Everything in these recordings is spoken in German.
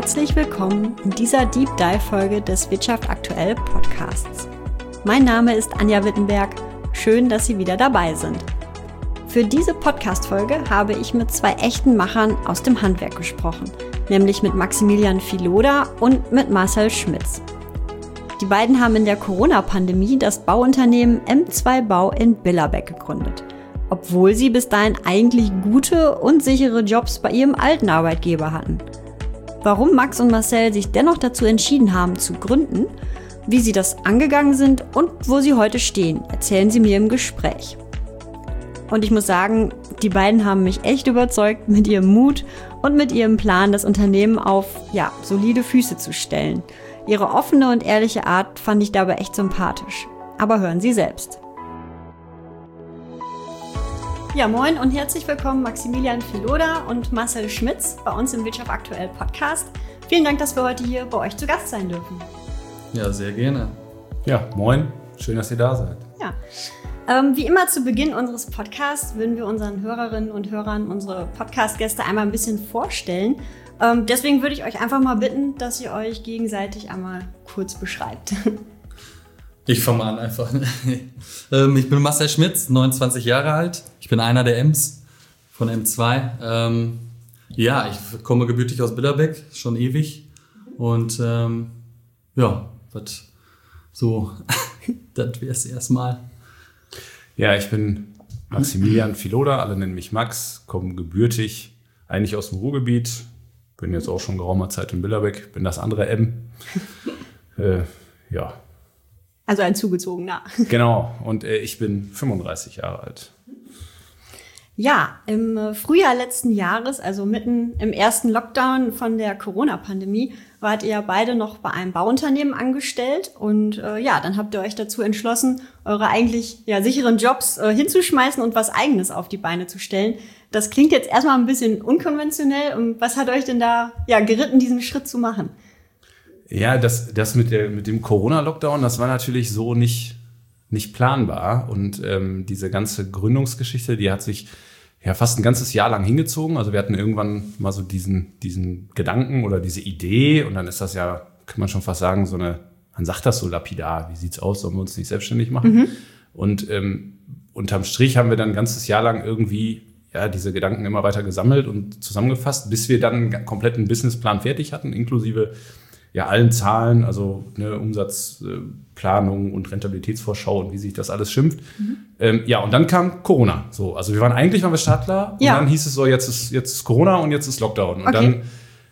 herzlich willkommen in dieser Deep Dive-Folge des Wirtschaft aktuell Podcasts. Mein Name ist Anja Wittenberg. Schön, dass Sie wieder dabei sind. Für diese Podcast-Folge habe ich mit zwei echten Machern aus dem Handwerk gesprochen, nämlich mit Maximilian Filoda und mit Marcel Schmitz. Die beiden haben in der Corona-Pandemie das Bauunternehmen M2 Bau in Billerbeck gegründet, obwohl sie bis dahin eigentlich gute und sichere Jobs bei ihrem alten Arbeitgeber hatten. Warum Max und Marcel sich dennoch dazu entschieden haben zu gründen, wie sie das angegangen sind und wo sie heute stehen, erzählen sie mir im Gespräch. Und ich muss sagen, die beiden haben mich echt überzeugt mit ihrem Mut und mit ihrem Plan, das Unternehmen auf, solide Füße zu stellen. Ihre offene und ehrliche Art fand ich dabei echt sympathisch. Aber hören Sie selbst. Ja, moin und herzlich willkommen Maximilian Filoda und Marcel Schmitz bei uns im Wirtschaft aktuell Podcast. Vielen Dank, dass wir heute hier bei euch zu Gast sein dürfen. Ja, sehr gerne. Ja, moin. Schön, dass ihr da seid. Ja. Wie immer zu Beginn unseres Podcasts würden wir unseren Hörerinnen und Hörern unsere Podcast-Gäste einmal ein bisschen vorstellen. Deswegen würde ich euch einfach mal bitten, dass ihr euch gegenseitig einmal kurz beschreibt. Ich fange mal an einfach. Ich bin Marcel Schmitz, 29 Jahre alt. Ich bin einer der Ms von M2. Ich komme gebürtig aus Billerbeck, schon ewig. Und was so, das wäre es erstmal. Ja, ich bin Maximilian Filoda, alle nennen mich Max, komme gebürtig eigentlich aus dem Ruhrgebiet. Bin jetzt auch schon geraumer Zeit in Billerbeck, bin das andere M. Also ein Zugezogener. Genau, und ich bin 35 Jahre alt. Ja, im Frühjahr letzten Jahres, also mitten im ersten Lockdown von der Corona-Pandemie, wart ihr beide noch bei einem Bauunternehmen angestellt. Und dann habt ihr euch dazu entschlossen, eure eigentlich sicheren Jobs hinzuschmeißen und was Eigenes auf die Beine zu stellen. Das klingt jetzt erstmal ein bisschen unkonventionell. Und was hat euch denn da geritten, diesen Schritt zu machen? Ja, das mit dem Corona-Lockdown, das war natürlich so nicht planbar. Und diese ganze Gründungsgeschichte, die hat sich fast ein ganzes Jahr lang hingezogen. Also wir hatten irgendwann mal so diesen Gedanken oder diese Idee. Und dann ist das kann man schon fast sagen, man sagt das so lapidar. Wie sieht's aus? Sollen wir uns nicht selbstständig machen? Mhm. Und unterm Strich haben wir dann ein ganzes Jahr lang irgendwie diese Gedanken immer weiter gesammelt und zusammengefasst, bis wir dann einen kompletten Businessplan fertig hatten, inklusive allen Zahlen, also Umsatzplanung und Rentabilitätsvorschau und wie sich das alles schimpft. Mhm. Und dann kam Corona. So, also waren wir startklar und dann hieß es so, jetzt ist Corona und jetzt ist Lockdown. Und okay.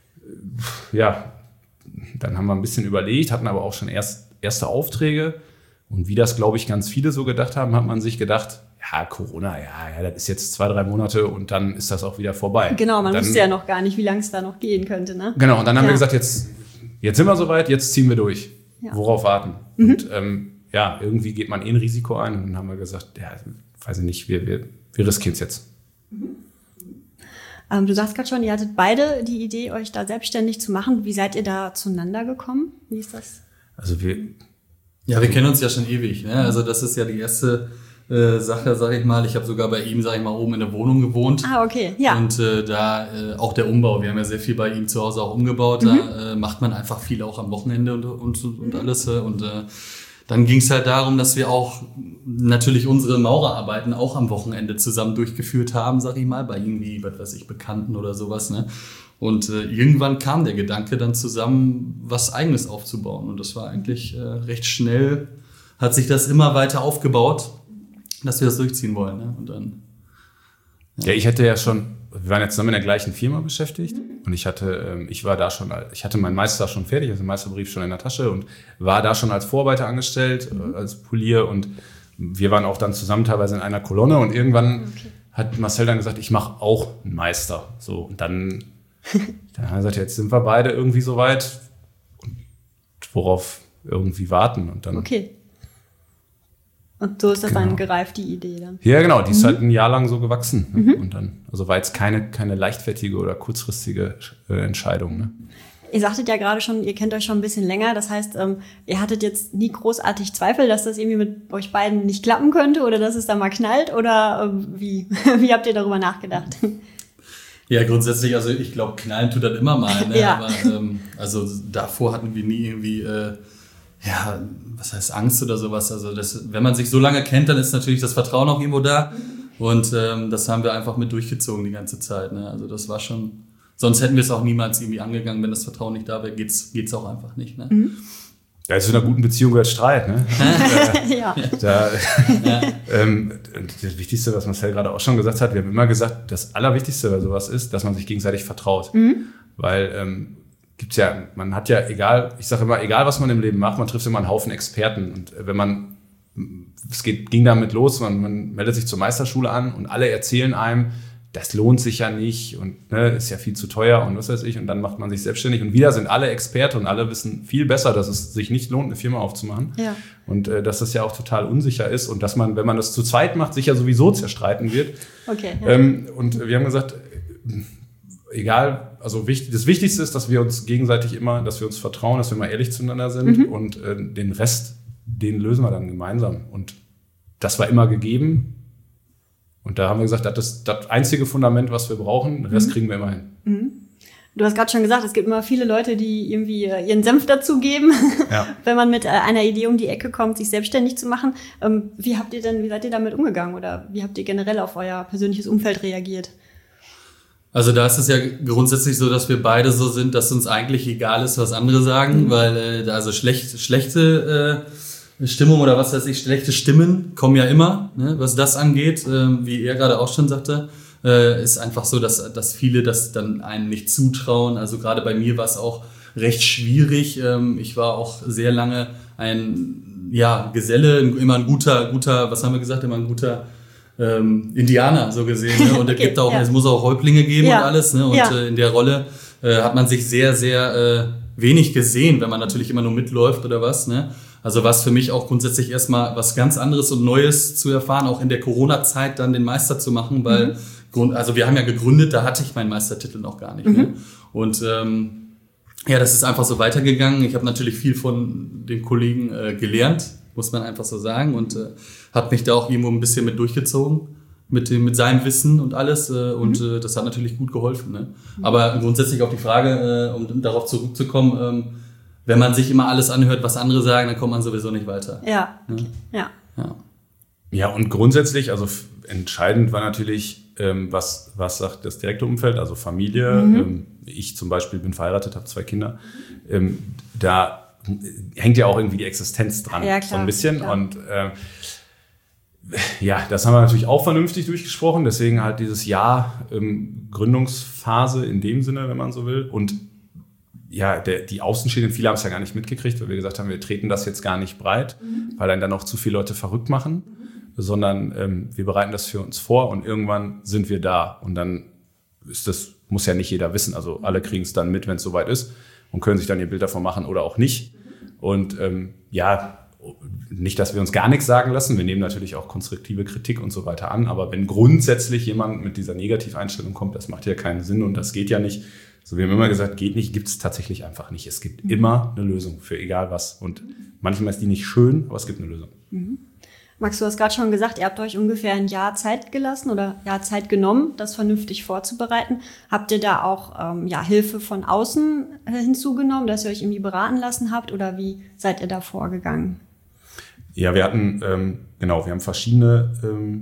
Dann haben wir ein bisschen überlegt, hatten aber auch schon erste Aufträge. Und wie das, glaube ich, ganz viele so gedacht haben, hat man sich gedacht, Corona, das ist jetzt 2-3 Monate und dann ist das auch wieder vorbei. Genau, man wusste ja noch gar nicht, wie lange es da noch gehen könnte, ne? Genau, und dann haben wir gesagt, jetzt sind wir soweit, jetzt ziehen wir durch. Ja. Worauf warten? Mhm. Und irgendwie geht man ein Risiko ein. Und dann haben wir gesagt, weiß ich nicht, wir riskieren es jetzt. Mhm. Du sagst gerade schon, ihr hattet beide die Idee, euch da selbstständig zu machen. Wie seid ihr da zueinander gekommen? Wie ist das? Also wir kennen uns ja schon ewig. Ne? Also das ist ja die erste Sache, sag ich mal. Ich habe sogar bei ihm, oben in der Wohnung gewohnt. Ah, okay, ja. Und auch der Umbau. Wir haben ja sehr viel bei ihm zu Hause auch umgebaut. Mhm. Da macht man einfach viel auch am Wochenende und alles. Und dann ging es halt darum, dass wir auch natürlich unsere Maurerarbeiten auch am Wochenende zusammen durchgeführt haben, sag ich mal, bei irgendwie, Bekannten oder sowas. Ne? Und irgendwann kam der Gedanke dann zusammen, was Eigenes aufzubauen. Und das war eigentlich recht schnell, hat sich das immer weiter aufgebaut, dass wir das durchziehen wollen. Ne? Und dann, ich hatte wir waren jetzt zusammen in der gleichen Firma beschäftigt und ich hatte meinen Meister schon fertig, also den Meisterbrief schon in der Tasche und war da schon als Vorarbeiter angestellt, als Polier und wir waren auch dann zusammen teilweise in einer Kolonne und irgendwann hat Marcel dann gesagt, ich mache auch einen Meister. So, und dann haben wir gesagt, jetzt sind wir beide irgendwie so weit und worauf irgendwie warten und dann. Okay. Und so ist das dann gereift, die Idee dann. Ja, genau, die ist halt ein Jahr lang so gewachsen. Ne? Mhm. Und dann, war jetzt keine leichtfertige oder kurzfristige Entscheidung. Ne? Ihr sagtet ja gerade schon, ihr kennt euch schon ein bisschen länger. Das heißt, ihr hattet jetzt nie großartig Zweifel, dass das irgendwie mit euch beiden nicht klappen könnte oder dass es da mal knallt? Oder wie habt ihr darüber nachgedacht? Ja, grundsätzlich, also ich glaube, knallen tut das immer mal. Ne? Ja. Aber also davor hatten wir nie irgendwie, was heißt Angst oder sowas. Also wenn man sich so lange kennt, dann ist natürlich das Vertrauen auch irgendwo da. Und das haben wir einfach mit durchgezogen die ganze Zeit. Ne? Also das war schon, sonst hätten wir es auch niemals irgendwie angegangen. Wenn das Vertrauen nicht da wäre, geht's auch einfach nicht. Ne? Mhm. Ja, zu einer guten Beziehung gehört Streit, ne? Ja. Das Wichtigste, was Marcel gerade auch schon gesagt hat, wir haben immer gesagt, das Allerwichtigste bei sowas ist, dass man sich gegenseitig vertraut. Weil gibt's ja, man hat ja ich sage immer, egal was man im Leben macht, man trifft immer einen Haufen Experten. Und ging damit los, man meldet sich zur Meisterschule an und alle erzählen einem, das lohnt sich ja nicht und ist ja viel zu teuer und was weiß ich. Und dann macht man sich selbstständig und wieder sind alle Experte und alle wissen viel besser, dass es sich nicht lohnt, eine Firma aufzumachen. Ja. Und dass das ja auch total unsicher ist und dass man, wenn man das zu zweit macht, sich ja sowieso zerstreiten wird. Okay. Ja. Und wir haben gesagt, egal, also das Wichtigste ist, dass wir uns gegenseitig dass wir uns vertrauen, dass wir mal ehrlich zueinander sind und den Rest, den lösen wir dann gemeinsam. Und das war immer gegeben. Und da haben wir gesagt, das ist das einzige Fundament, was wir brauchen. Den Rest kriegen wir immer hin. Du hast gerade schon gesagt, es gibt immer viele Leute, die irgendwie ihren Senf dazugeben, wenn man mit einer Idee um die Ecke kommt, sich selbstständig zu machen. Wie seid ihr damit umgegangen oder wie habt ihr generell auf euer persönliches Umfeld reagiert? Also da ist es ja grundsätzlich so, dass wir beide so sind, dass uns eigentlich egal ist, was andere sagen, weil also schlechte Stimmung oder was weiß ich, schlechte Stimmen kommen ja immer, ne? Was das angeht, wie er gerade auch schon sagte, ist einfach so, dass viele das dann einem nicht zutrauen. Also gerade bei mir war es auch recht schwierig. Ich war auch sehr lange ein Geselle, immer ein guter, was haben wir gesagt, immer ein guter Indianer so gesehen. Ne? Und es es muss auch Häuptlinge geben und alles. Ne? Und in der Rolle hat man sich sehr, sehr wenig gesehen, wenn man natürlich immer nur mitläuft oder was. Ne? Also was für mich auch grundsätzlich erstmal was ganz anderes und Neues zu erfahren, auch in der Corona-Zeit dann den Meister zu machen, weil also wir haben ja gegründet, da hatte ich meinen Meistertitel noch gar nicht. Ne? Und das ist einfach so weitergegangen. Ich habe natürlich viel von den Kollegen gelernt, muss man einfach so sagen, und habe mich da auch irgendwo ein bisschen mit durchgezogen, mit seinem Wissen und alles. Das hat natürlich gut geholfen. Ne? Aber grundsätzlich auf die Frage, um darauf zurückzukommen, wenn man sich immer alles anhört, was andere sagen, dann kommt man sowieso nicht weiter. Ja. Ja, und grundsätzlich, also entscheidend war natürlich, was sagt das direkte Umfeld, also Familie. Ich zum Beispiel bin verheiratet, habe 2 Kinder. Da hängt ja auch irgendwie die Existenz dran, ja, klar, so ein bisschen. Klar. Und das haben wir natürlich auch vernünftig durchgesprochen. Deswegen halt dieses Jahr Gründungsphase in dem Sinne, wenn man so will. Und die Außenstehenden, viele haben es ja gar nicht mitgekriegt, weil wir gesagt haben, wir treten das jetzt gar nicht breit, weil dann auch zu viele Leute verrückt machen, sondern wir bereiten das für uns vor und irgendwann sind wir da. Und dann muss ja nicht jeder wissen. Also alle kriegen es dann mit, wenn es soweit ist und können sich dann ihr Bild davon machen oder auch nicht. Und nicht, dass wir uns gar nichts sagen lassen. Wir nehmen natürlich auch konstruktive Kritik und so weiter an. Aber wenn grundsätzlich jemand mit dieser Negativeinstellung kommt, das macht ja keinen Sinn und das geht ja nicht. So, wir haben immer gesagt, geht nicht, gibt es tatsächlich einfach nicht. Es gibt immer eine Lösung für egal was. Und manchmal ist die nicht schön, aber es gibt eine Lösung. Max, du hast gerade schon gesagt, ihr habt euch ungefähr ein Jahr Zeit gelassen oder Zeit genommen, das vernünftig vorzubereiten. Habt ihr da auch Hilfe von außen hinzugenommen, dass ihr euch irgendwie beraten lassen habt oder wie seid ihr da vorgegangen? Ja, wir hatten, wir haben verschiedene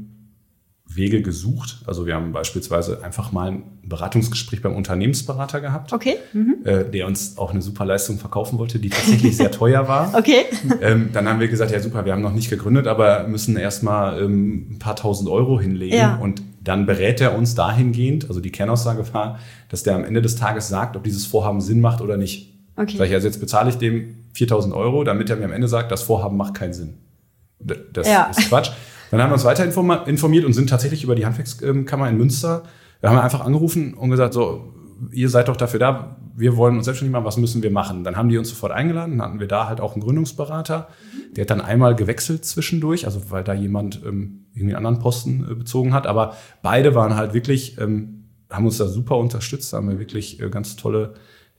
Wege gesucht. Also wir haben beispielsweise einfach mal ein Beratungsgespräch beim Unternehmensberater gehabt, der uns auch eine super Leistung verkaufen wollte, die tatsächlich sehr teuer war. Okay. Dann haben wir gesagt, ja super, wir haben noch nicht gegründet, aber müssen erstmal ein paar tausend Euro hinlegen. Ja. Und dann berät er uns dahingehend, also die Kernaussage war, dass der am Ende des Tages sagt, ob dieses Vorhaben Sinn macht oder nicht. Okay. Sag ich, also jetzt bezahle ich dem 4.000 Euro, damit er mir am Ende sagt, das Vorhaben macht keinen Sinn. Das ist Quatsch. Dann haben wir uns weiter informiert und sind tatsächlich über die Handwerkskammer in Münster. Da haben wir einfach angerufen und gesagt, so, ihr seid doch dafür da, wir wollen uns selbstständig machen, was müssen wir machen? Dann haben die uns sofort eingeladen, dann hatten wir da halt auch einen Gründungsberater, der hat dann einmal gewechselt zwischendurch, also weil da jemand irgendwie einen anderen Posten bezogen hat, aber beide waren halt wirklich, haben uns da super unterstützt, haben wir wirklich ganz tolle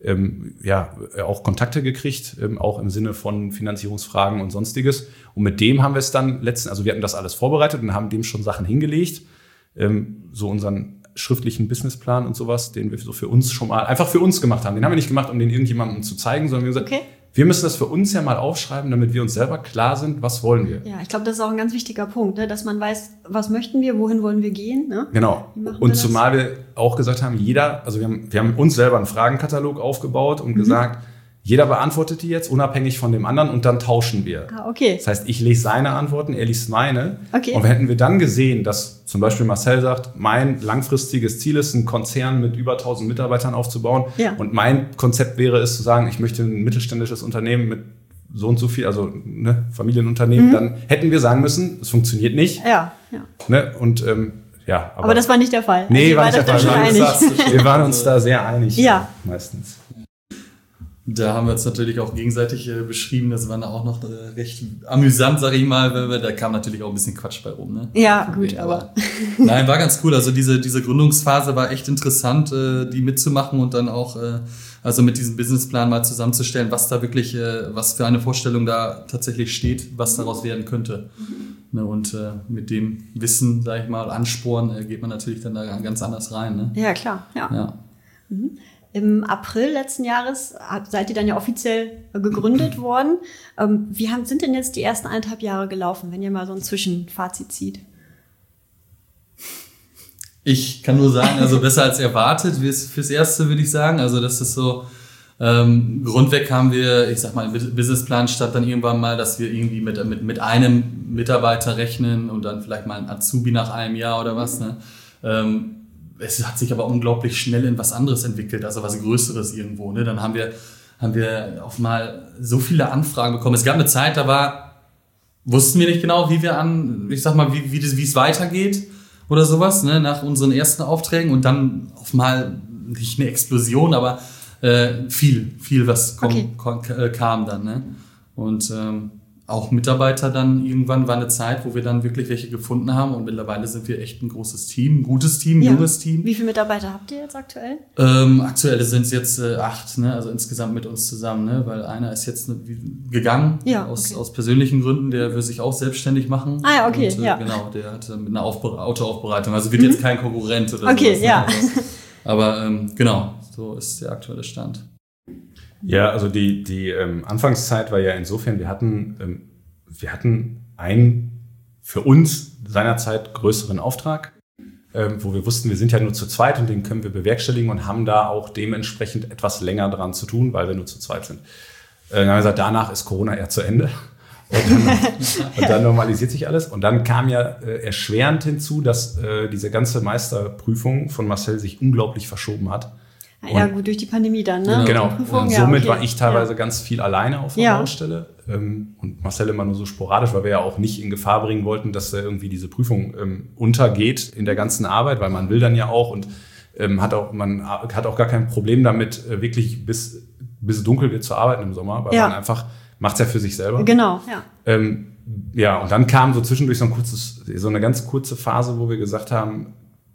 auch Kontakte gekriegt, auch im Sinne von Finanzierungsfragen und Sonstiges. Und mit dem haben wir es dann wir hatten das alles vorbereitet und haben dem schon Sachen hingelegt, so unseren schriftlichen Businessplan und sowas, den wir so für uns schon mal, einfach für uns gemacht haben. Den haben wir nicht gemacht, um den irgendjemandem zu zeigen, sondern wir haben gesagt, wir müssen das für uns ja mal aufschreiben, damit wir uns selber klar sind, was wollen wir. Ja, ich glaube, das ist auch ein ganz wichtiger Punkt, ne? Dass man weiß, was möchten wir, wohin wollen wir gehen. Ne? Genau. Und zumal wir auch gesagt haben, wir haben uns selber einen Fragenkatalog aufgebaut und gesagt, jeder beantwortet die jetzt unabhängig von dem anderen und dann tauschen wir. Okay. Das heißt, ich lese seine Antworten, er liest meine. Okay. Und hätten wir dann gesehen, dass zum Beispiel Marcel sagt, mein langfristiges Ziel ist, einen Konzern mit über 1000 Mitarbeitern aufzubauen. Ja. Und mein Konzept wäre es zu sagen, ich möchte ein mittelständisches Unternehmen mit so und so viel, also Familienunternehmen, dann hätten wir sagen müssen, es funktioniert nicht. Ja. Ne? Und aber das war nicht der Fall. Nee, war nicht der Fall. Wir waren uns da sehr einig. Meistens. Da haben wir uns natürlich auch gegenseitig beschrieben. Das war auch noch recht amüsant, sag ich mal. Da kam natürlich auch ein bisschen Quatsch bei rum. Ne? Ja, gut, aber... Nein, war ganz cool. Also diese Gründungsphase war echt interessant, die mitzumachen und dann auch also mit diesem Businessplan mal zusammenzustellen, was da wirklich, was für eine Vorstellung da tatsächlich steht, was daraus werden könnte. Ne? Und mit dem Wissen, sag ich mal, Ansporn, geht man natürlich dann da ganz anders rein. Ne? Ja, klar. Ja. Mhm. Im April letzten Jahres seid ihr dann ja offiziell gegründet worden. Wie sind denn jetzt die ersten 1,5 Jahre gelaufen, wenn ihr mal so ein Zwischenfazit zieht? Ich kann nur sagen, also besser als erwartet, fürs Erste würde ich sagen. Also das ist so, grundweg haben wir, ich sag mal, im Businessplan stand dann irgendwann mal, dass wir irgendwie mit einem Mitarbeiter rechnen und dann vielleicht mal ein Azubi nach einem Jahr oder was, ne? Es hat sich aber unglaublich schnell in was anderes entwickelt, also was Größeres irgendwo. Ne? Dann haben wir auf mal so viele Anfragen bekommen. Es gab eine Zeit, wussten wir nicht genau, wie es weitergeht oder sowas, ne? Nach unseren ersten Aufträgen und dann auf mal nicht eine Explosion, aber viel, was kam dann. Ne? Und auch Mitarbeiter dann irgendwann war eine Zeit, wo wir dann wirklich welche gefunden haben und mittlerweile sind wir echt ein großes Team, ein gutes Team, junges Team. Wie viele Mitarbeiter habt ihr jetzt aktuell? Aktuell sind es jetzt 8, ne? Also insgesamt mit uns zusammen, ne? Weil einer ist jetzt gegangen aus persönlichen Gründen, der will sich auch selbstständig machen. Ah ja, okay. Und, genau, der hat mit einer Autoaufbereitung, also wird jetzt kein Konkurrent oder okay, sowas. Ja. Aber genau, so ist der aktuelle Stand. Ja, also die Anfangszeit war ja insofern, wir hatten einen für uns seinerzeit größeren Auftrag, wo wir wussten, wir sind ja nur zu zweit und den können wir bewerkstelligen und haben da auch dementsprechend etwas länger dran zu tun, weil wir nur zu zweit sind. Dann haben wir gesagt, danach ist Corona eher zu Ende. Und dann normalisiert sich alles. Und dann kam ja erschwerend hinzu, dass diese ganze Meisterprüfung von Marcel sich unglaublich verschoben hat. Ja, gut, durch die Pandemie dann, ne? Genau. Und somit war ich teilweise ganz viel alleine auf der Baustelle. Und Marcel immer nur so sporadisch, weil wir ja auch nicht in Gefahr bringen wollten, dass irgendwie diese Prüfung untergeht in der ganzen Arbeit, weil man will dann ja auch und man hat auch gar kein Problem damit, wirklich bis es dunkel wird zu arbeiten im Sommer, weil man einfach macht es ja für sich selber. Genau, ja. Und dann kam so zwischendurch so eine ganz kurze Phase, wo wir gesagt haben,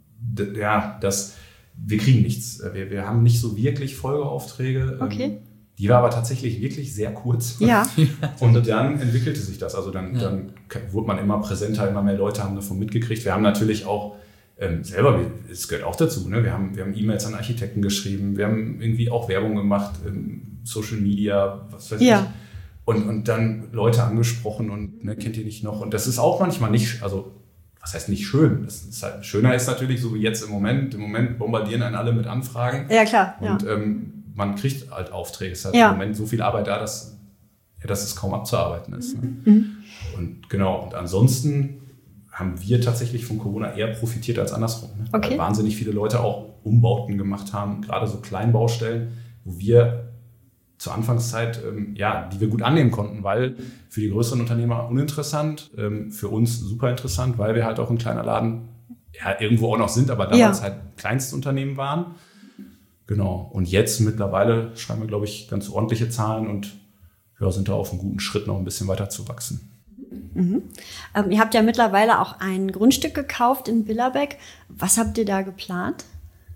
wir kriegen nichts. Wir haben nicht so wirklich Folgeaufträge. Okay. Die war aber tatsächlich wirklich sehr kurz. Ja. Und dann entwickelte sich das. Also dann wurde man immer präsenter, immer mehr Leute haben davon mitgekriegt. Wir haben natürlich auch selber, es gehört auch dazu, ne? Wir haben E-Mails an Architekten geschrieben, wir haben irgendwie auch Werbung gemacht, Social Media, was weiß ich. Und dann Leute angesprochen und kennt ihr nicht noch? Und das ist auch manchmal nicht, also was heißt nicht schön? Das ist halt, schöner ist natürlich so wie jetzt im Moment. Im Moment bombardieren einen alle mit Anfragen. Ja, klar. Und man kriegt halt Aufträge. Es ist halt im Moment so viel Arbeit da, dass es kaum abzuarbeiten ist. Ne? Mhm. Und genau, und ansonsten haben wir tatsächlich von Corona eher profitiert als andersrum. Ne? Okay. Weil wahnsinnig viele Leute auch Umbauten gemacht haben, gerade so Kleinbaustellen, wo wir zur Anfangszeit, die wir gut annehmen konnten, weil für die größeren Unternehmer uninteressant, für uns super interessant, weil wir halt auch ein kleiner Laden irgendwo auch noch sind, aber damals halt Kleinstunternehmen waren. Genau. Und jetzt mittlerweile schreiben wir, glaube ich, ganz ordentliche Zahlen und sind da auf einem guten Schritt, noch ein bisschen weiter zu wachsen. Mhm. Ihr habt ja mittlerweile auch ein Grundstück gekauft in Billerbeck. Was habt ihr da geplant?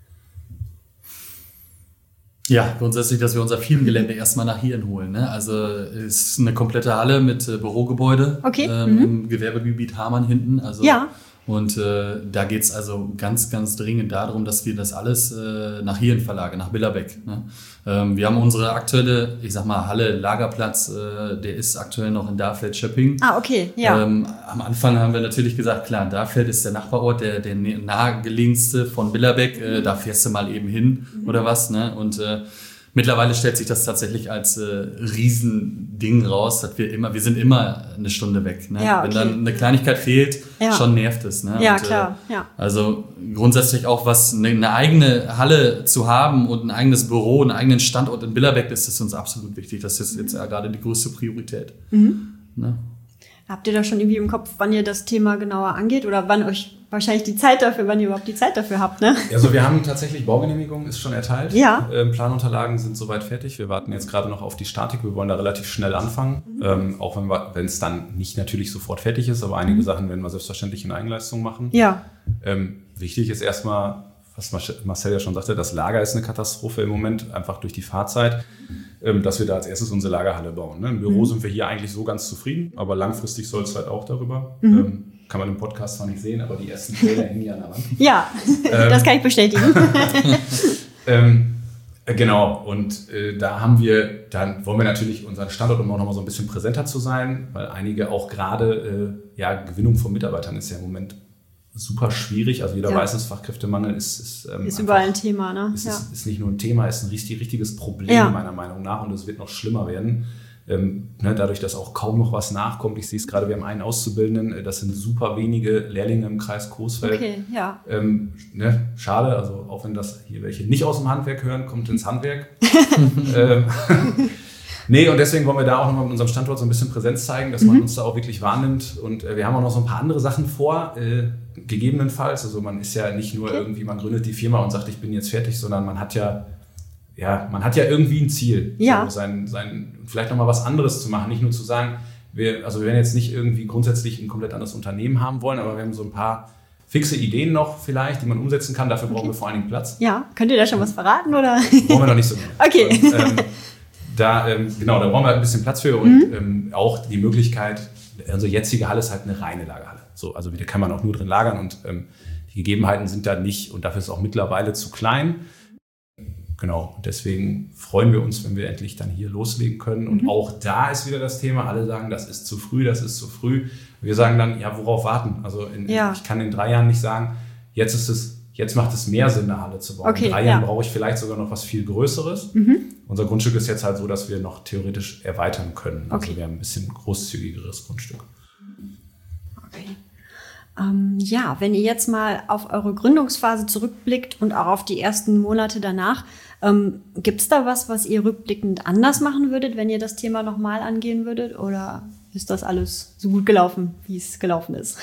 Ja, grundsätzlich, dass wir unser Firmengelände erstmal nach hierhin holen. Ne? Also es ist eine komplette Halle mit Bürogebäude im Gewerbegebiet Hamann hinten. Also Und da geht's also ganz, ganz dringend darum, dass wir das alles nach hierhin verlagern, nach Billerbeck. Ne? Wir haben unsere aktuelle, ich sag mal, Halle, Lagerplatz, der ist aktuell noch in Dafeld-Schöpping. Ah, okay, ja. Am Anfang haben wir natürlich gesagt, klar, Dafeld ist der Nachbarort, der nahegelegenste von Billerbeck, da fährst du mal eben hin oder was. Ne? Und mittlerweile stellt sich das tatsächlich als Riesending raus, dass wir sind immer eine Stunde weg. Ne? Ja, okay. Wenn dann eine Kleinigkeit fehlt, schon nervt es. Ne? Ja, und, klar. Ja. Also grundsätzlich auch eine eigene Halle zu haben und ein eigenes Büro, einen eigenen Standort in Billerbeck, das ist uns absolut wichtig. Das ist jetzt gerade die größte Priorität. Ne? Habt ihr da schon irgendwie im Kopf, wann ihr das Thema genauer angeht oder wann euch wahrscheinlich wann ihr überhaupt die Zeit dafür habt, ne? Also wir haben tatsächlich Baugenehmigung, ist schon erteilt. Ja. Planunterlagen sind soweit fertig. Wir warten jetzt gerade noch auf die Statik. Wir wollen da relativ schnell anfangen. Auch wenn es dann nicht natürlich sofort fertig ist, aber einige Sachen werden wir selbstverständlich in Eigenleistung machen. Ja. Wichtig ist erstmal, was Marcel ja schon sagte, das Lager ist eine Katastrophe im Moment, einfach durch die Fahrzeit, dass wir da als erstes unsere Lagerhalle bauen. Ne? Im Büro sind wir hier eigentlich so ganz zufrieden, aber langfristig soll es halt auch darüber. Kann man im Podcast zwar nicht sehen, aber die ersten Bilder hängen ja an der Wand. Ja, das kann ich bestätigen. Genau, und dann wollen wir natürlich unseren Standort, um auch nochmal so ein bisschen präsenter zu sein, weil einige auch gerade, Gewinnung von Mitarbeitern ist ja im Moment super schwierig. Also jeder weiß es, Fachkräftemangel ist überall ein Thema, ne? Ist nicht nur ein Thema, ist ein richtiges Problem meiner Meinung nach und es wird noch schlimmer werden. Dadurch, dass auch kaum noch was nachkommt. Ich sehe es gerade, wir haben einen Auszubildenden, das sind super wenige Lehrlinge im Kreis Coesfeld. Okay, ja. Schade, also auch wenn das hier welche nicht aus dem Handwerk hören, kommt ins Handwerk. Nee, und deswegen wollen wir da auch nochmal mit unserem Standort so ein bisschen Präsenz zeigen, dass man uns da auch wirklich wahrnimmt. Und wir haben auch noch so ein paar andere Sachen vor, gegebenenfalls. Also man ist ja nicht nur irgendwie, man gründet die Firma und sagt, ich bin jetzt fertig, sondern man hat ja irgendwie ein Ziel. Ja. So vielleicht nochmal was anderes zu machen, nicht nur zu sagen, wir werden jetzt nicht irgendwie grundsätzlich ein komplett anderes Unternehmen haben wollen, aber wir haben so ein paar fixe Ideen noch vielleicht, die man umsetzen kann. Dafür brauchen wir vor allen Dingen Platz. Ja, könnt ihr da schon was verraten, oder? Brauchen wir noch nicht so genau. Okay. Da brauchen wir ein bisschen Platz für und auch die Möglichkeit, unsere jetzige Halle ist halt eine reine Lagerhalle. So, also da kann man auch nur drin lagern und die Gegebenheiten sind da nicht und dafür ist es auch mittlerweile zu klein. Genau, deswegen freuen wir uns, wenn wir endlich dann hier loslegen können. Und auch da ist wieder das Thema, alle sagen, das ist zu früh. Wir sagen dann, ja, worauf warten? Also ich kann in 3 Jahren nicht sagen, jetzt macht es mehr Sinn, eine Halle zu bauen. Okay, in 3 Jahren brauche ich vielleicht sogar noch was viel Größeres. Unser Grundstück ist jetzt halt so, dass wir noch theoretisch erweitern können. Also wir haben ein bisschen großzügigeres Grundstück. Okay. Wenn ihr jetzt mal auf eure Gründungsphase zurückblickt und auch auf die ersten Monate danach, gibt es da was ihr rückblickend anders machen würdet, wenn ihr das Thema nochmal angehen würdet? Oder ist das alles so gut gelaufen, wie es gelaufen ist?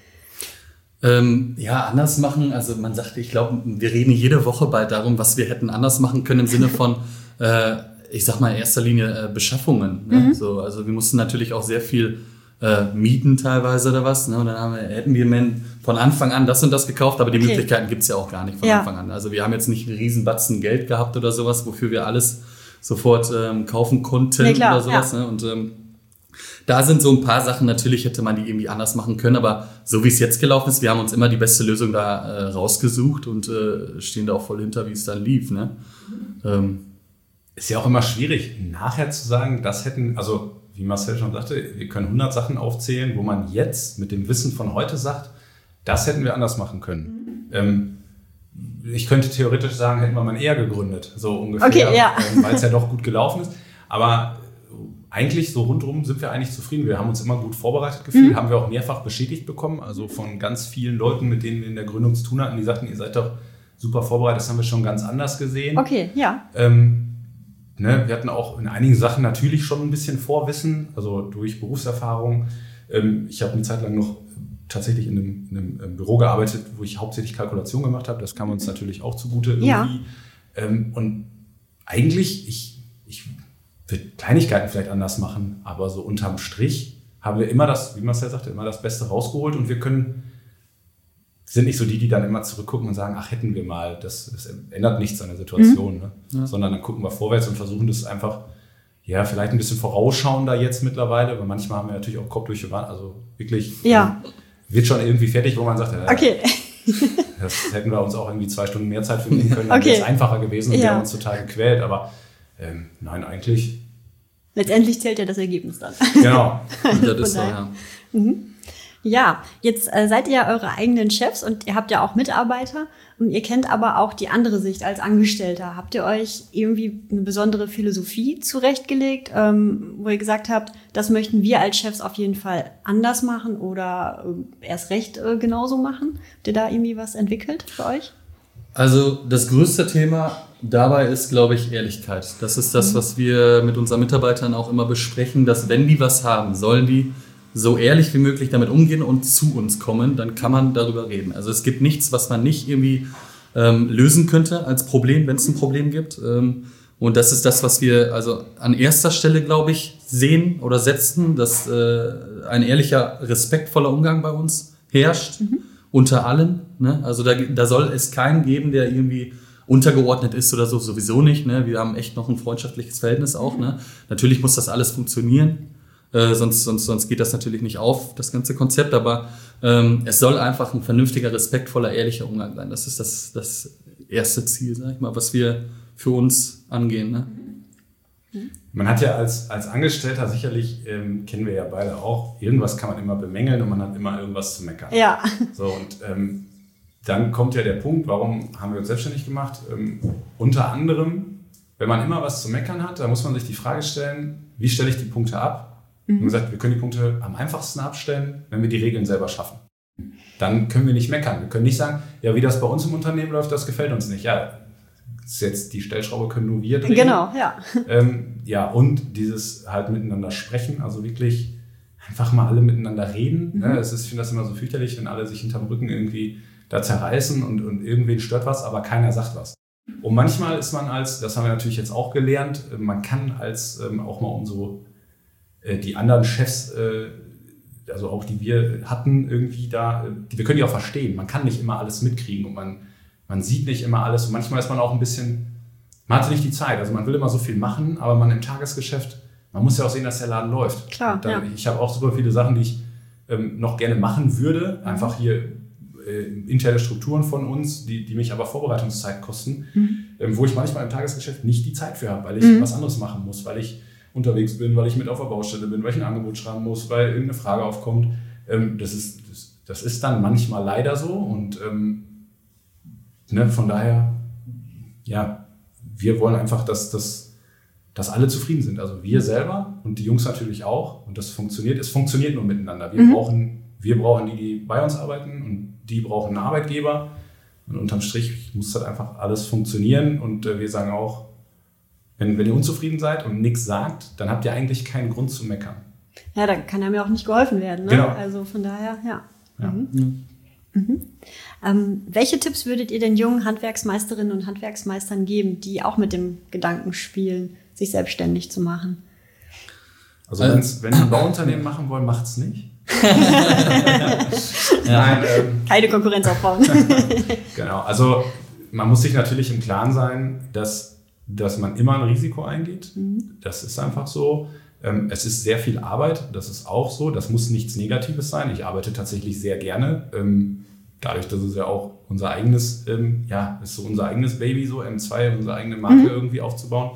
Anders machen. Also man sagt, ich glaube, wir reden jede Woche bald darum, was wir hätten anders machen können im Sinne von, ich sag mal in erster Linie Beschaffungen. Ne? So, also wir mussten natürlich auch sehr viel mieten teilweise oder was. Ne? Und dann hätten wir von Anfang an das und das gekauft, aber die Möglichkeiten gibt's ja auch gar nicht von Anfang an. Also wir haben jetzt nicht einen riesen Batzen Geld gehabt oder sowas, wofür wir alles sofort kaufen konnten oder sowas. Ne? Und da sind so ein paar Sachen, natürlich hätte man die irgendwie anders machen können, aber so wie es jetzt gelaufen ist, wir haben uns immer die beste Lösung da rausgesucht und stehen da auch voll hinter, wie es dann lief. Ne? Ist ja auch immer schwierig, nachher zu sagen, also wie Marcel schon sagte, wir können 100 Sachen aufzählen, wo man jetzt mit dem Wissen von heute sagt, das hätten wir anders machen können. Ich könnte theoretisch sagen, hätten wir mal eher gegründet, so ungefähr, weil es ja doch gut gelaufen ist. Aber eigentlich so rundherum sind wir eigentlich zufrieden. Wir haben uns immer gut vorbereitet gefühlt, haben wir auch mehrfach bestätigt bekommen, also von ganz vielen Leuten, mit denen wir in der Gründung zu tun hatten, die sagten, ihr seid doch super vorbereitet, das haben wir schon ganz anders gesehen. Okay, ja. Wir hatten auch in einigen Sachen natürlich schon ein bisschen Vorwissen, also durch Berufserfahrung. Ich habe eine Zeit lang noch tatsächlich in einem Büro gearbeitet, wo ich hauptsächlich Kalkulation gemacht habe. Das kam uns natürlich auch zugute irgendwie. Ja. Und eigentlich, ich würde Kleinigkeiten vielleicht anders machen, aber so unterm Strich haben wir immer das, wie Marcel sagte, immer das Beste rausgeholt und wir sind nicht so die dann immer zurückgucken und sagen, ach, hätten wir mal, das ändert nichts an der Situation, ne? Ja. Sondern dann gucken wir vorwärts und versuchen das einfach, vielleicht ein bisschen vorausschauender jetzt mittlerweile, weil manchmal haben wir natürlich auch Kopf durch die Wand, also wirklich wird schon irgendwie fertig, wo man sagt, okay. Das hätten wir uns auch irgendwie 2 Stunden mehr Zeit für nehmen können, dann wäre es einfacher gewesen und wir haben uns total gequält, aber nein, eigentlich. Letztendlich zählt ja das Ergebnis dann. Genau. Das ist so, ja. Ja, jetzt seid ihr ja eure eigenen Chefs und ihr habt ja auch Mitarbeiter und ihr kennt aber auch die andere Sicht als Angestellter. Habt ihr euch irgendwie eine besondere Philosophie zurechtgelegt, wo ihr gesagt habt, das möchten wir als Chefs auf jeden Fall anders machen oder erst recht genauso machen? Habt ihr da irgendwie was entwickelt für euch? Also das größte Thema dabei ist, glaube ich, Ehrlichkeit. Das ist das, was wir mit unseren Mitarbeitern auch immer besprechen, dass wenn die was haben, sollen die so ehrlich wie möglich damit umgehen und zu uns kommen, dann kann man darüber reden. Also es gibt nichts, was man nicht irgendwie lösen könnte als Problem, wenn es ein Problem gibt. Und das ist das, was wir also an erster Stelle, glaube ich, sehen oder setzen, dass ein ehrlicher, respektvoller Umgang bei uns herrscht, unter allen. Ne? Also da soll es keinen geben, der irgendwie untergeordnet ist oder so, sowieso nicht. Ne? Wir haben echt noch ein freundschaftliches Verhältnis auch. Ne? Natürlich muss das alles funktionieren. Sonst geht das natürlich nicht auf, das ganze Konzept, aber es soll einfach ein vernünftiger, respektvoller, ehrlicher Umgang sein. Das ist das erste Ziel, sag ich mal, was wir für uns angehen. Ne? Man hat ja als Angestellter sicherlich, kennen wir ja beide auch, irgendwas kann man immer bemängeln und man hat immer irgendwas zu meckern. Ja. So, und dann kommt ja der Punkt, warum haben wir uns selbstständig gemacht? Unter anderem, wenn man immer was zu meckern hat, dann muss man sich die Frage stellen, wie stelle ich die Punkte ab? Wir haben gesagt, wir können die Punkte am einfachsten abstellen, wenn wir die Regeln selber schaffen. Dann können wir nicht meckern. Wir können nicht sagen, ja, wie das bei uns im Unternehmen läuft, das gefällt uns nicht. Ja, das ist jetzt die Stellschraube, können nur wir drehen. Genau, ja. Ja, und dieses halt miteinander sprechen, also wirklich einfach mal alle miteinander reden. Ne? Ich finde das immer so fürchterlich, wenn alle sich hinterm Rücken irgendwie da zerreißen und irgendwen stört was, aber keiner sagt was. Und manchmal ist man das haben wir natürlich jetzt auch gelernt, man kann als auch mal die anderen Chefs, also auch die wir hatten, irgendwie wir können die auch verstehen. Man kann nicht immer alles mitkriegen und man sieht nicht immer alles. Und manchmal ist man auch man hat nicht die Zeit. Also man will immer so viel machen, aber man im Tagesgeschäft, man muss ja auch sehen, dass der Laden läuft. Klar, ja. Ich habe auch super viele Sachen, die ich noch gerne machen würde. Einfach hier interne Strukturen von uns, die mich aber Vorbereitungszeit kosten, wo ich manchmal im Tagesgeschäft nicht die Zeit für habe, weil ich was anderes machen muss, weil ich unterwegs bin, weil ich mit auf der Baustelle bin, weil ich ein Angebot schreiben muss, weil irgendeine Frage aufkommt. Das ist dann manchmal leider so und von daher, ja, wir wollen einfach, dass alle zufrieden sind. Also wir selber und die Jungs natürlich auch und das funktioniert. Es funktioniert nur miteinander. Wir brauchen die bei uns arbeiten und die brauchen einen Arbeitgeber und unterm Strich muss das einfach alles funktionieren und wir sagen auch, wenn ihr unzufrieden seid und nichts sagt, dann habt ihr eigentlich keinen Grund zu meckern. Ja, dann kann einem ja auch nicht geholfen werden. Ne? Genau. Also von daher, ja. Ja. Welche Tipps würdet ihr den jungen Handwerksmeisterinnen und Handwerksmeistern geben, die auch mit dem Gedanken spielen, sich selbstständig zu machen? Also wenn die ein Bauunternehmen machen wollen, macht's nicht. Nein, keine Konkurrenz aufbauen. Genau, also man muss sich natürlich im Klaren sein, dass man immer ein Risiko eingeht. Das ist einfach so. Es ist sehr viel Arbeit, das ist auch so. Das muss nichts Negatives sein. Ich arbeite tatsächlich sehr gerne. Dadurch, dass es ja auch unser eigenes, ist so unser eigenes Baby, so M2, unsere eigene Marke irgendwie aufzubauen.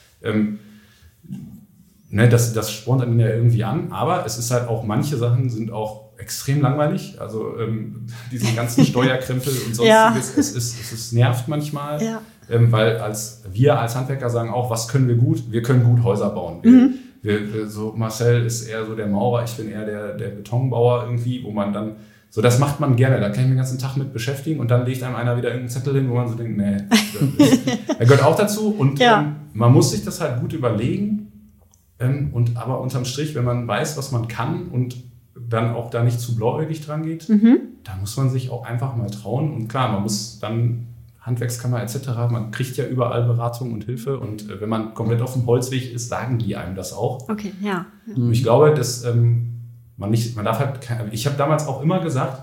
Das spornt einen ja irgendwie an. Aber es ist halt auch, manche Sachen sind auch extrem langweilig. Also diesen ganzen Steuerkrempel und sonstiges, es nervt manchmal. Ja. Weil wir als Handwerker sagen auch, was können wir gut? Wir können gut Häuser bauen. Marcel ist eher so der Maurer, ich bin eher der Betonbauer irgendwie, wo man dann, so das macht man gerne, da kann ich mich den ganzen Tag mit beschäftigen und dann legt einem einer wieder irgendeinen Zettel hin, wo man so denkt, nee, er gehört auch dazu und man muss sich das halt gut überlegen aber unterm Strich, wenn man weiß, was man kann und dann auch da nicht zu blauäugig dran geht, da muss man sich auch einfach mal trauen und klar, man muss dann Handwerkskammer etc., man kriegt ja überall Beratung und Hilfe und wenn man komplett auf dem Holzweg ist, sagen die einem das auch. Okay, ja. Ich glaube, dass man darf halt, ich habe damals auch immer gesagt,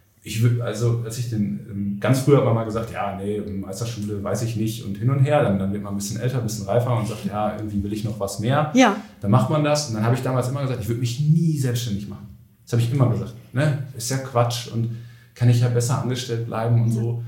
ganz früher hat man mal gesagt, ja, nee, Meisterschule weiß ich nicht und hin und her, dann wird man ein bisschen älter, ein bisschen reifer und sagt, ja, irgendwie will ich noch was mehr. Ja. Dann macht man das und dann habe ich damals immer gesagt, ich würde mich nie selbstständig machen. Das Das habe ich immer gesagt. Ne? Ist ja Quatsch und kann ich ja besser angestellt bleiben und so.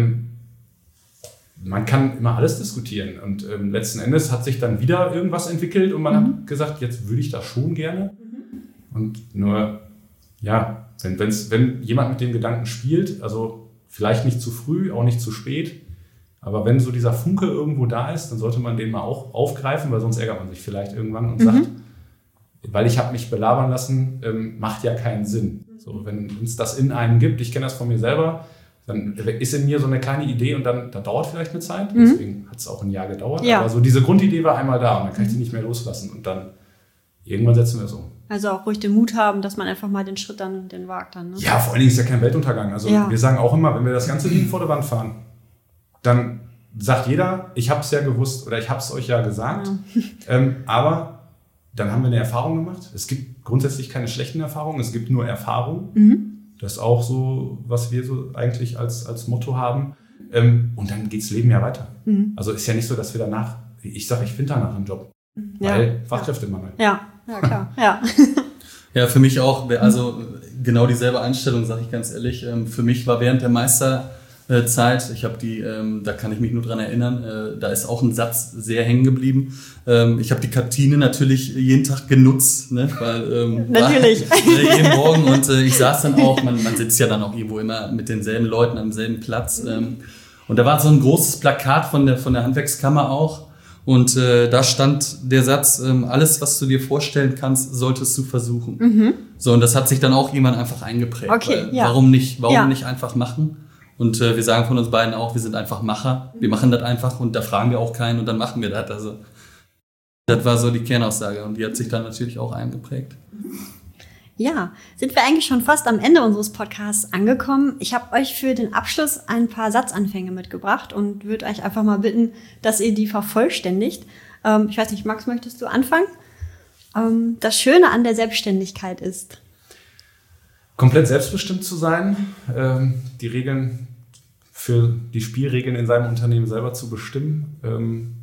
Man kann immer alles diskutieren und letzten Endes hat sich dann wieder irgendwas entwickelt und man hat gesagt, jetzt würde ich das schon gerne. Und nur, ja, wenn jemand mit dem Gedanken spielt, also vielleicht nicht zu früh, auch nicht zu spät, aber wenn so dieser Funke irgendwo da ist, dann sollte man den mal auch aufgreifen, weil sonst ärgert man sich vielleicht irgendwann und sagt, weil ich habe mich belabern lassen, macht ja keinen Sinn. So, wenn es das in einem gibt, ich kenne das von mir selber, dann ist in mir so eine kleine Idee und dann dauert vielleicht eine Zeit, deswegen hat es auch ein Jahr gedauert, aber so diese Grundidee war einmal da und dann kann ich die nicht mehr loslassen und dann irgendwann setzen wir es um. Also auch ruhig den Mut haben, dass man einfach mal den Schritt dann den wagt. Dann, ne? Ja, vor allen Dingen ist ja kein Weltuntergang. Also wir sagen auch immer, wenn wir das ganze Ding vor der Wand fahren, dann sagt jeder, ich habe es ja gewusst oder ich habe es euch ja gesagt, aber dann haben wir eine Erfahrung gemacht. Es gibt grundsätzlich keine schlechten Erfahrungen, es gibt nur Erfahrungen. Das ist auch so, was wir so eigentlich als Motto haben. Und dann geht das Leben ja weiter. Also ist ja nicht so, dass wir danach, ich sage, ich finde danach einen Job, weil Fachkräftemangel. Ja, klar. Ja. Ja, für mich auch, also genau dieselbe Einstellung, sage ich ganz ehrlich. Für mich war während der Meisterzeit, ich habe da kann ich mich nur dran erinnern, da ist auch ein Satz sehr hängen geblieben. Ich habe die Kantine natürlich jeden Tag genutzt, ne, weil natürlich. Jeden Morgen und ich saß dann auch, man sitzt ja dann auch irgendwo immer mit denselben Leuten am selben Platz. Und da war so ein großes Plakat von der Handwerkskammer auch. Und da stand der Satz, alles, was du dir vorstellen kannst, solltest du versuchen. So, und das hat sich dann auch jemand einfach eingeprägt. Okay, Warum nicht einfach machen? Und wir sagen von uns beiden auch, wir sind einfach Macher. Wir machen das einfach und da fragen wir auch keinen und dann machen wir das. Also das war so die Kernaussage und die hat sich dann natürlich auch eingeprägt. Ja, sind wir eigentlich schon fast am Ende unseres Podcasts angekommen. Ich habe euch für den Abschluss ein paar Satzanfänge mitgebracht und würde euch einfach mal bitten, dass ihr die vervollständigt. Ich weiß nicht, Max, möchtest du anfangen? Das Schöne an der Selbstständigkeit ist? Komplett selbstbestimmt zu sein, die Spielregeln in seinem Unternehmen selber zu bestimmen.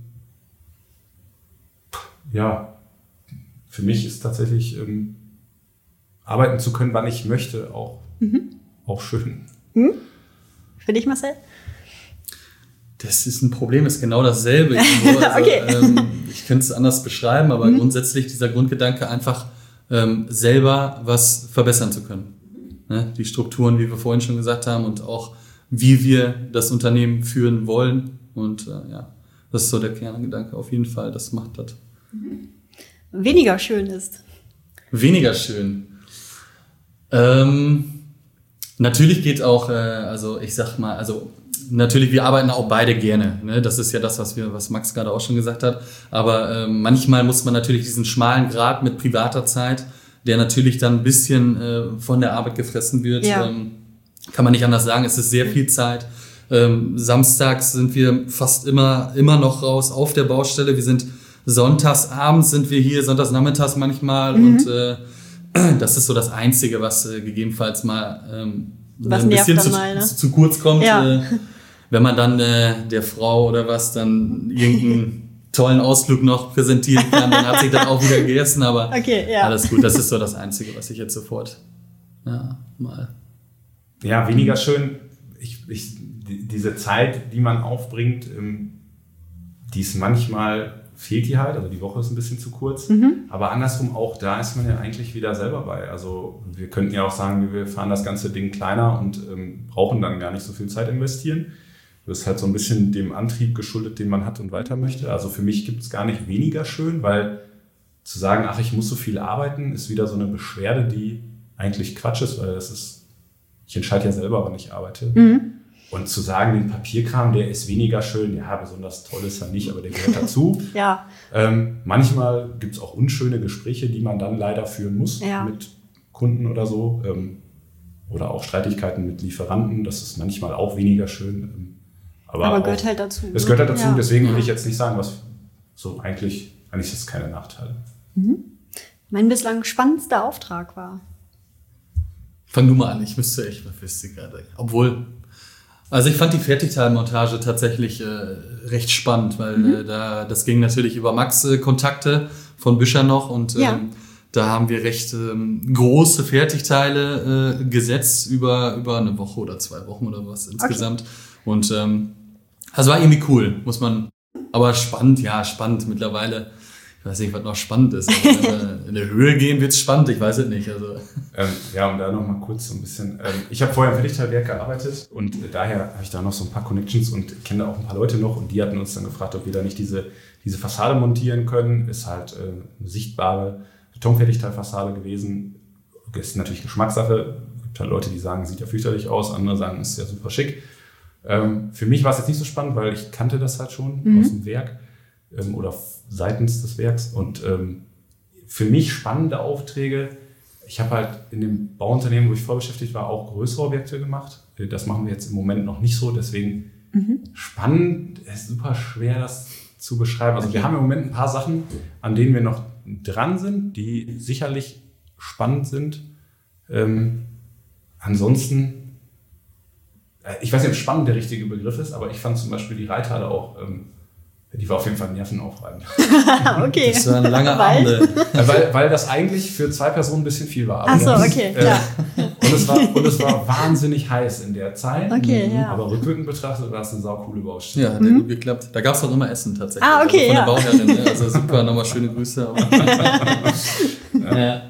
Für mich ist tatsächlich arbeiten zu können, wann ich möchte, auch schön. Für dich, Marcel? Das ist ein Problem, ist genau dasselbe. Also, okay. Ich könnte es anders beschreiben, aber grundsätzlich dieser Grundgedanke, einfach selber was verbessern zu können. Ne? Die Strukturen, wie wir vorhin schon gesagt haben, und auch wie wir das Unternehmen führen wollen. Und das ist so der Kerngedanke auf jeden Fall. Das macht das. Weniger schön ist? Weniger schön. Natürlich geht auch, natürlich, wir arbeiten auch beide gerne. Ne? Das ist ja das, was Max gerade auch schon gesagt hat. Aber manchmal muss man natürlich diesen schmalen Grat mit privater Zeit, der natürlich dann ein bisschen von der Arbeit gefressen wird. Ja. Kann man nicht anders sagen. Es ist sehr viel Zeit. Samstags sind wir fast immer noch raus auf der Baustelle. Wir sind sonntags abends sind wir hier, sonntags nachmittags manchmal und das ist so das Einzige, was gegebenenfalls mal ein bisschen zu kurz kommt. Ja. Wenn man dann der Frau oder was dann irgendeinen tollen Ausflug noch präsentieren kann, dann hat sich dann auch wieder gegessen, aber alles gut. Das ist so das Einzige, was ich jetzt sofort mal... Ja, weniger schön. Diese Zeit, die man aufbringt, die ist manchmal... fehlt die halt, also die Woche ist ein bisschen zu kurz. Aber andersrum auch, da ist man ja eigentlich wieder selber bei. Also wir könnten ja auch sagen, wir fahren das ganze Ding kleiner und brauchen dann gar nicht so viel Zeit investieren. Das ist halt so ein bisschen dem Antrieb geschuldet, den man hat und weiter möchte. Also für mich gibt es gar nicht weniger schön, weil zu sagen, ich muss so viel arbeiten, ist wieder so eine Beschwerde, die eigentlich Quatsch ist, weil ich entscheide ja selber, wann ich arbeite. Und zu sagen, den Papierkram, der ist weniger schön, ja, besonders toll ist er nicht, aber der gehört dazu. Ja. Manchmal gibt es auch unschöne Gespräche, die man dann leider führen muss mit Kunden oder so. Oder auch Streitigkeiten mit Lieferanten, das ist manchmal auch weniger schön. Aber gehört halt dazu. Es gehört halt dazu, deswegen will ich jetzt nicht sagen, was so eigentlich ist es keine Nachteile. Mein bislang spannendster Auftrag war? Fang du mal an, ich wüsste gerade. Obwohl... Also ich fand die Fertigteilmontage tatsächlich recht spannend, weil das ging natürlich über Max Kontakte von Büscher noch und Da haben wir recht große Fertigteile gesetzt über eine Woche oder 2 Wochen oder was insgesamt. Okay. Und also war irgendwie cool, muss man. Aber spannend mittlerweile. Ich weiß nicht, was noch spannend ist. Aber wenn wir in der Höhe gehen, wird's spannend. Ich weiß es nicht. Also. Ja, um da noch mal kurz so ein bisschen. Ich habe vorher im Fertigteilwerk gearbeitet und daher habe ich da noch so ein paar Connections und kenne da auch ein paar Leute noch. Und die hatten uns dann gefragt, ob wir da nicht diese Fassade montieren können. Ist halt eine sichtbare Betonfertigteilfassade gewesen. Ist natürlich Geschmackssache. Es gibt halt Leute, die sagen, sieht ja fürchterlich aus. Andere sagen, ist ja super schick. Für mich war es jetzt nicht so spannend, weil ich kannte das halt schon aus dem Werk oder seitens des Werks. Und für mich spannende Aufträge. Ich habe halt in dem Bauunternehmen, wo ich vorbeschäftigt war, auch größere Objekte gemacht. Das machen wir jetzt im Moment noch nicht so. Deswegen spannend, ist super schwer, das zu beschreiben. Also wir haben im Moment ein paar Sachen, an denen wir noch dran sind, die sicherlich spannend sind. Ansonsten, ich weiß nicht, ob spannend der richtige Begriff ist, aber ich fand zum Beispiel die Reithalle auch, die war auf jeden Fall nervenaufreibend. Okay. Das war ein langer Abend. Weil das eigentlich für 2 Personen ein bisschen viel war. Ach so, okay, klar. Und es war wahnsinnig heiß in der Zeit. Okay, ja. Aber rückwirkend betrachtet war es eine saukoole Baustelle. Ja, hat gut geklappt. Da gab es auch immer Essen tatsächlich. Ah, okay, also von der Bauherrin. Ne? Also super, nochmal schöne Grüße. Aber ja.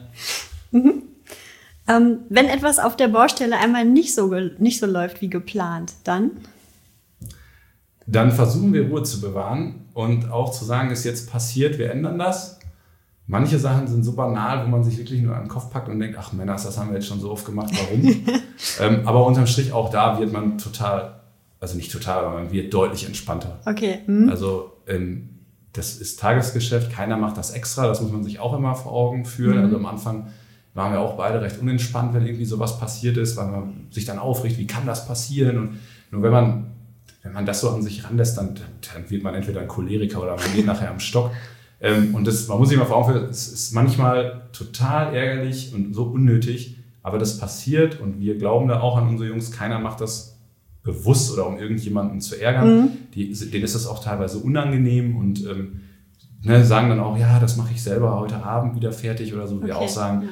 Wenn etwas auf der Baustelle einmal nicht so läuft wie geplant, dann versuchen wir Ruhe zu bewahren und auch zu sagen, ist jetzt passiert, wir ändern das. Manche Sachen sind so banal, wo man sich wirklich nur an den Kopf packt und denkt, ach Männers, das haben wir jetzt schon so oft gemacht, warum? Aber unterm Strich auch da wird man aber man wird deutlich entspannter. Okay. Also das ist Tagesgeschäft, keiner macht das extra, das muss man sich auch immer vor Augen führen. Also am Anfang waren wir auch beide recht unentspannt, wenn irgendwie sowas passiert ist, weil man sich dann aufregt, wie kann das passieren? Und nur wenn man das so an sich ranlässt, dann wird man entweder ein Choleriker oder man geht nachher am Stock. Und man muss sich mal vor Augen führen, es ist manchmal total ärgerlich und so unnötig, aber das passiert und wir glauben da auch an unsere Jungs, keiner macht das bewusst oder um irgendjemanden zu ärgern. Denen ist das auch teilweise unangenehm und sagen dann auch, ja, das mache ich selber heute Abend wieder fertig oder so. Okay. Wir auch sagen,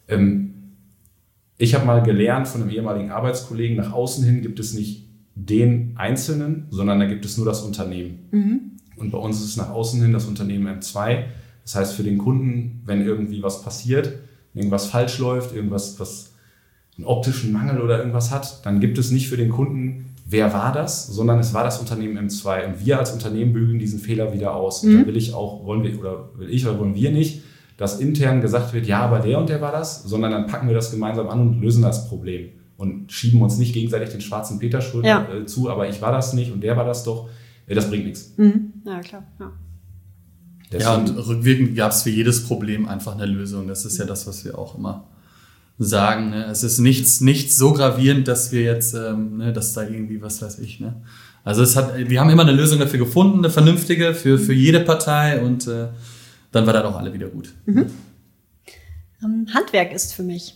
ich habe mal gelernt von einem ehemaligen Arbeitskollegen, nach außen hin gibt es nicht den Einzelnen, sondern da gibt es nur das Unternehmen. Und bei uns ist es nach außen hin das Unternehmen M2. Das heißt für den Kunden, wenn irgendwie was passiert, irgendwas falsch läuft, irgendwas, was einen optischen Mangel oder irgendwas hat, dann gibt es nicht für den Kunden, wer war das, sondern es war das Unternehmen M2. Und wir als Unternehmen bügeln diesen Fehler wieder aus. Und dann wollen wir nicht, dass intern gesagt wird, ja, aber der und der war das, sondern dann packen wir das gemeinsam an und lösen das Problem. Und schieben uns nicht gegenseitig den schwarzen Peter zu, aber ich war das nicht und der war das doch. Das bringt nichts. Ja, klar. Ja. Ja, und rückwirkend gab es für jedes Problem einfach eine Lösung. Das ist ja das, was wir auch immer sagen. Ne? Es ist nichts so gravierend, dass wir jetzt, dass da irgendwie, was weiß ich. Ne? Also wir haben immer eine Lösung dafür gefunden, eine vernünftige für jede Partei und dann war das auch alle wieder gut. Handwerk ist für mich.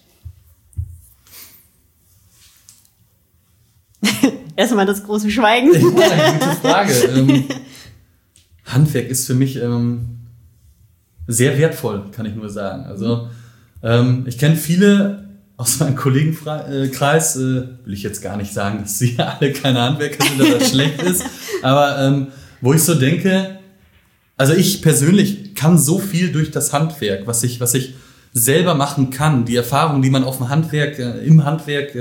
Erstmal das große Schweigen. Ja, gute Frage. Handwerk ist für mich sehr wertvoll, kann ich nur sagen. Also ich kenne viele aus meinem Kollegenkreis, will ich jetzt gar nicht sagen, dass sie alle keine Handwerker sind, dass das schlecht ist, aber wo ich so denke, also ich persönlich kann so viel durch das Handwerk, was ich selber machen kann, die Erfahrung, die man auf dem Handwerk, im Handwerk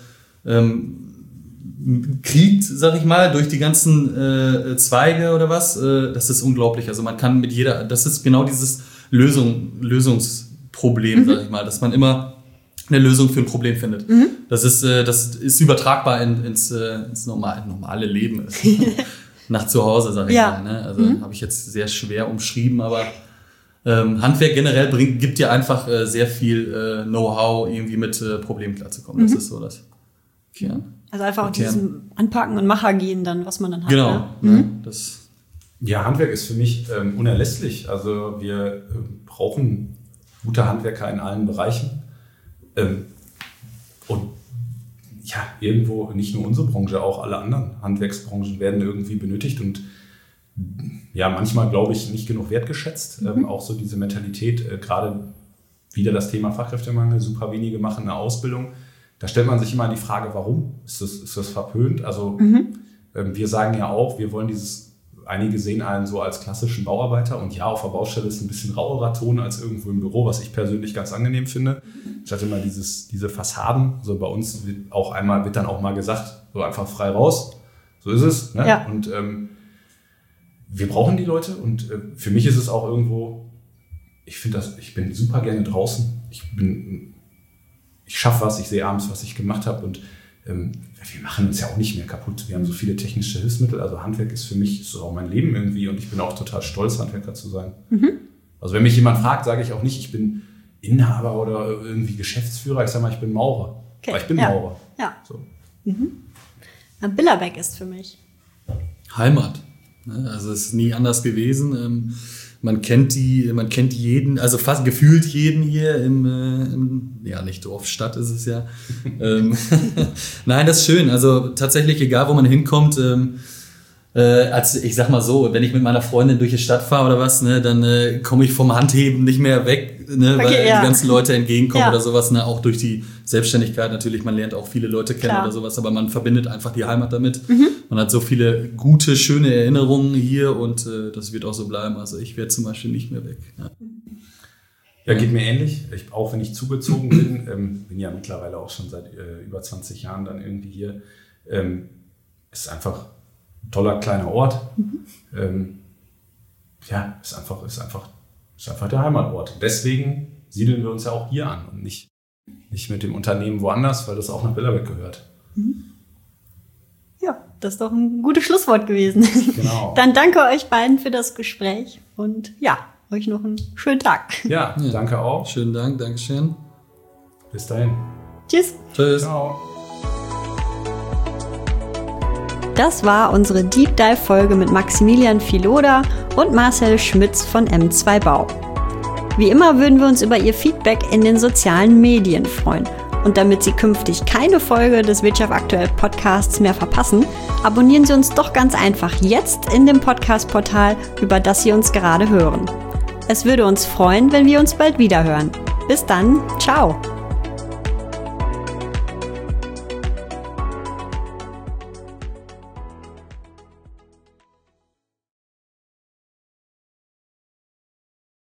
kriegt, sag ich mal, durch die ganzen Zweige oder was, das ist unglaublich. Also man kann das ist genau dieses Lösungsproblem, sag ich mal, dass man immer eine Lösung für ein Problem findet. Das ist übertragbar ins normale Leben. Nach zu Hause, sag ich mal. Ne? Also habe ich jetzt sehr schwer umschrieben, aber Handwerk generell gibt dir einfach sehr viel Know-how, irgendwie mit Problemen klarzukommen. Das ist so das Kern. Also einfach diesem Anpacken und Macher gehen dann, was man dann hat. Genau. Ne? Handwerk ist für mich unerlässlich. Also wir brauchen gute Handwerker in allen Bereichen. Und ja, irgendwo nicht nur unsere Branche, auch alle anderen Handwerksbranchen werden irgendwie benötigt und ja, manchmal, glaube ich, nicht genug wertgeschätzt. Auch so diese Mentalität, gerade wieder das Thema Fachkräftemangel, super wenige machen eine Ausbildung. Da stellt man sich immer die Frage, warum? Ist das verpönt? Also wir sagen ja auch, wir wollen einige sehen einen so als klassischen Bauarbeiter und ja, auf der Baustelle ist ein bisschen rauerer Ton als irgendwo im Büro, was ich persönlich ganz angenehm finde. Statt immer diese Fassaden, so bei uns wird dann auch mal gesagt, so einfach frei raus, so ist es. Ne? Ja. Und wir brauchen die Leute und für mich ist es auch irgendwo, ich bin super gerne draußen, ich schaffe was, ich sehe abends, was ich gemacht habe und wir machen uns ja auch nicht mehr kaputt. Wir haben so viele technische Hilfsmittel, also Handwerk ist für mich so auch mein Leben irgendwie und ich bin auch total stolz, Handwerker zu sein. Also wenn mich jemand fragt, sage ich auch nicht, ich bin Inhaber oder irgendwie Geschäftsführer, ich sage mal, ich bin Maurer. Okay. Aber ich bin Maurer. Ja. So. Billerbeck ist für mich Heimat. Also es ist nie anders gewesen. Man kennt jeden, also fast gefühlt jeden hier nicht Dorf, Stadt ist es ja. Nein, das ist schön. Also tatsächlich, egal wo man hinkommt, ich sag mal so, wenn ich mit meiner Freundin durch die Stadt fahre oder was, ne, dann komme ich vom Handheben nicht mehr weg, ne, weil die ganzen Leute entgegenkommen oder sowas, ne, auch durch die Selbstständigkeit natürlich, man lernt auch viele Leute kennen oder sowas, aber man verbindet einfach die Heimat damit. Man hat so viele gute, schöne Erinnerungen hier und das wird auch so bleiben. Also ich werde zum Beispiel nicht mehr weg. Ja, geht mir ähnlich. Auch wenn ich zugezogen bin ja mittlerweile auch schon seit über 20 Jahren dann irgendwie hier, ist einfach ein toller kleiner Ort. Ist einfach der Heimatort. Deswegen siedeln wir uns ja auch hier an und nicht mit dem Unternehmen woanders, weil das auch nach Billerbeck gehört. Ja, das ist doch ein gutes Schlusswort gewesen. Genau. Dann danke euch beiden für das Gespräch und euch noch einen schönen Tag. Ja, danke auch. Schönen Dank, Dankeschön. Bis dahin. Tschüss. Tschüss. Ciao. Das war unsere Deep Dive Folge mit Maximilian Filoda und Marcel Schmitz von M2 Bau. Wie immer würden wir uns über Ihr Feedback in den sozialen Medien freuen. Und damit Sie künftig keine Folge des Wirtschaft aktuell Podcasts mehr verpassen, abonnieren Sie uns doch ganz einfach jetzt in dem Podcast-Portal, über das Sie uns gerade hören. Es würde uns freuen, wenn wir uns bald wieder hören. Bis dann, ciao!